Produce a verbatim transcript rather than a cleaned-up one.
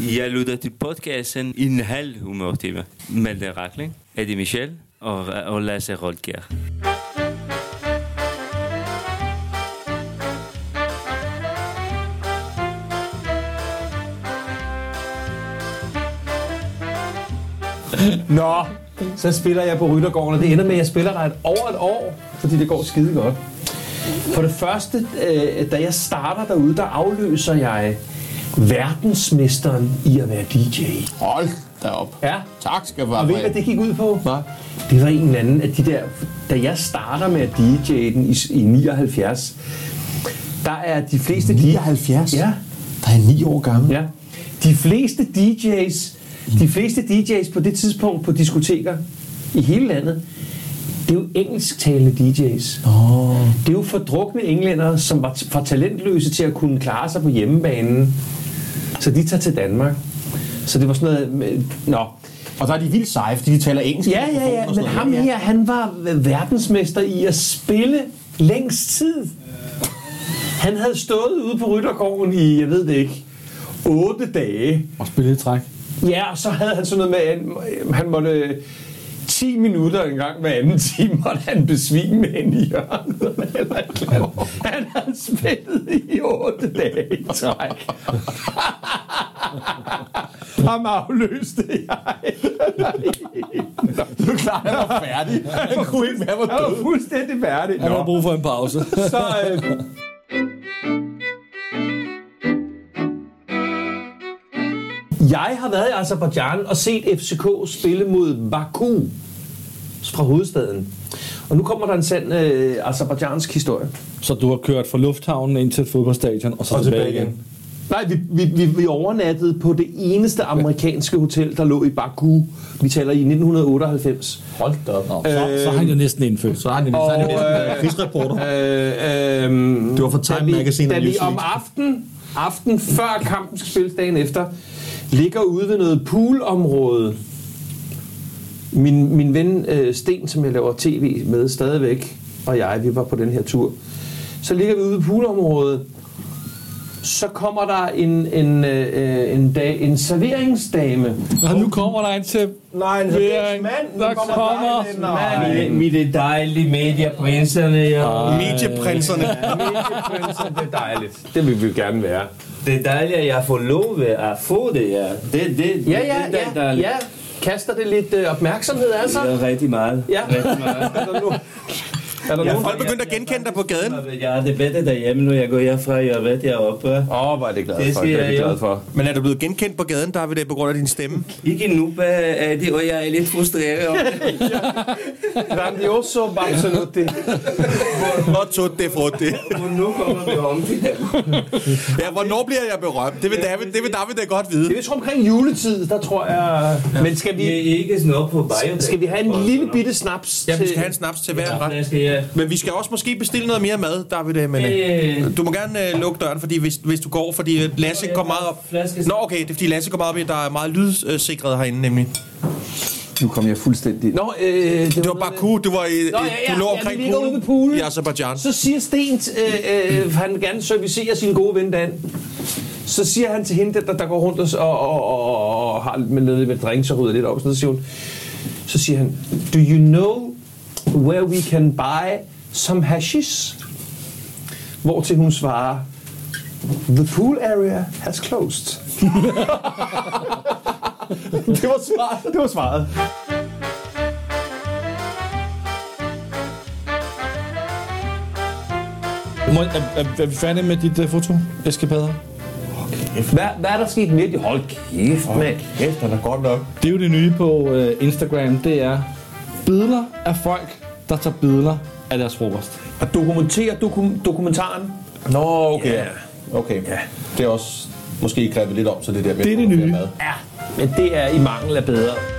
Jeg lytter til podcasten i en halv humørtime. Malte Rakling, Eddie Michel og, og Lasse Rolkjær. Nå, så spiller jeg på Ryttergården, og det ender med, at jeg spiller der et over et år, fordi det går skide godt. For det første, øh, da jeg starter derude, der afløser jeg verdensmesteren i at være D J. Hold da op. Ja. Tak skal du have. Og ved I, hvad det gik ud på? Nej. Det var en eller anden af de der... Da jeg starter med at D J'e den i, i nioghalvfjerds, der er de fleste... nioghalvfjerds? Ja. Der er ni år gammel. Ja. De fleste D J's, de fleste D J's på det tidspunkt på diskoteker i hele landet, det er jo engelsktalende D J's. Oh. Det er jo fordrukne englændere, som var for talentløse til at kunne klare sig på hjemmebanen. Så de tager til Danmark. Så det var sådan noget... Med, nå. Og der er de vildt seje, fordi de taler engelsk. Ja, ja, ja. Men ham her, han var verdensmester i at spille længst tid. Han havde stået ude på Ryttergården i, jeg ved det ikke, otte dage. Og spille et træk. Ja, og så havde han sådan noget med, at han måtte ti minutter en gang hver anden time, måtte han besvime en i hjørnet. Han havde spillet i otte dage i træk. Ham afløste jeg. Du er klar, han var færdig. Han kunne ikke være, hvor Han var fuldstændig færdig. Han har brug for en pause. Så... Øh, Jeg har været i Aserbajdsjan og set F C K spille mod Baku fra hovedstaden. Og nu kommer der en sand øh, aserbajdsjansk historie. Så du har kørt fra lufthavnen ind til et fodboldstadion, og så og tilbage, tilbage igen? igen. Nej, vi, vi, vi, vi overnattede på det eneste amerikanske hotel, der lå i Baku. Vi taler i nitten otteoghalvfems. Hold da op. Nå, så, øh, så har han jo næsten indfødt. Så har han jo næsten indfødt. Krigsreporter. Øh, øh, det var fra Time Magazine. Da vi om aften, aften før kampen skal spilles dagen efter, ligger ude ved noget poolområde. Min, min ven øh, Sten, som jeg laver tv med stadigvæk, og jeg, vi var på den her tur. Så ligger vi ude ved poolområdet. Så kommer der en, en, øh, en, dag, en serveringsdame. Og nu kommer der en til... Nej, en serveringsmand. Der kommer... Nej, med det dejlige medieprinserne. Ja. Medieprinserne. Ja, medieprinserne, det er dejligt. Det vil vi gerne være. Det er dejligt, at jeg får lov at få det, ja. Det, det, ja, ja, det, det ja, ja. Kaster det lidt øh, opmærksomhed, altså? Det er rigtig meget. Ja. Rigtig meget. Er der ja, nogen, folk begyndt at genkende dig på gaden? Jeg har det bedre derhjemme, nu jeg går herfra, jeg ved, jeg er oppe. Åh, oh, hvor er det glad for. Det er jeg glad for. Men er du blevet genkendt på gaden, der ved det på grund af din stemme? Ikke nu, er det, og jeg er lidt frustreret over det. Grandioso, absolut. Molto de frutti. Hvornår kommer vi om til det? Ja, hvornår bliver jeg berømt? Det vil David, det vil David da godt vide. Det er omkring juletid, der tror jeg... Ja. Men skal vi... Ikke sådan op på bajo. Skal vi have en lille bitte snaps? Ja, vi skal have en snaps til hver ret. Ja. Men vi skal også måske bestille noget mere mad, David. Men, øh, du må gerne uh, lukke døren, fordi hvis, hvis du går, fordi Lasse går meget op. Nå, okay, det er fordi Lasse går meget op i, der er meget lydsikret herinde, nemlig. Nu kom jeg fuldstændig... Nå, øh, det, det var Baku, du var i, Nå, ja, ja, du lå ja, omkring ja, poolen pool. i Aserbajdsjan. Så siger Sten, øh, øh, han vil gerne servicere sin gode ven Dan. Så siger han til hende, der, der går rundt og, og, og, og, og har med noget med drinks og rydder lidt op, så siger hun, så siger han, do you know where we can buy some hashish? Hvortil hun svarer, the pool area has closed. Det var svaret. Det var svaret. Må, er, er, er vi færdige med dit uh, foto, eskapader? Hvad, hvad er der sket med det? Hold kæft, mand. Kæft, den er godt nok. Det er jo det nye på uh, Instagram, det er billeder af folk, der tager billeder af deres frokost. Og dokumentere dokum- dokumentaren. Nå, okay. Ja. Okay. Ja. Det er også måske grebet lidt om, så det der med det er det nye. mad. Ja, men det er i mangel af bedre.